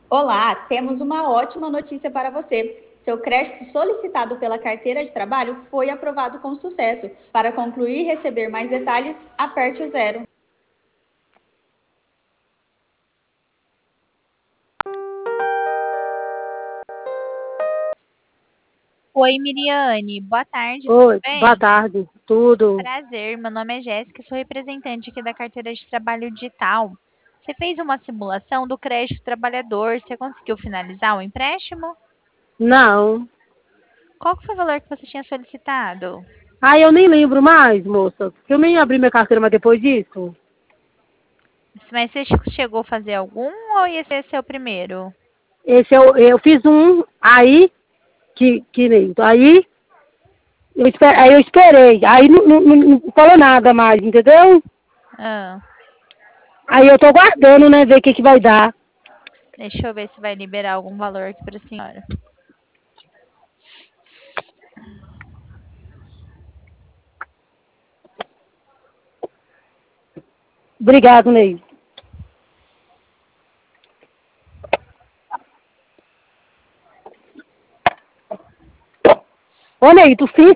Olá, temos uma ótima notícia para você. Seu crédito solicitado pela carteira de trabalho foi aprovado com sucesso. Para concluir e receber mais detalhes, aperte o zero. Oi, Miriane. Boa tarde, tudo Oi, boa bem? tarde. Tudo? Prazer, meu nome é Jéssica, sou representante aqui da carteira de trabalho digital. Você fez uma simulação do crédito trabalhador, você conseguiu finalizar o empréstimo? Não. Qual que foi o valor que você tinha solicitado? Ah, eu nem lembro mais, moça. Eu nem abri minha carteira mais depois disso. Mas você chegou a fazer algum ou esse é seu primeiro? Esse eu fiz um, aí, que nem. Aí aí eu esperei. Aí não falou nada mais, entendeu? Ah, Aí eu tô guardando, né, ver o que que vai dar. deixa eu ver se vai liberar algum valor aqui para a senhora. Obrigado, Ney. Ô, Ney, tu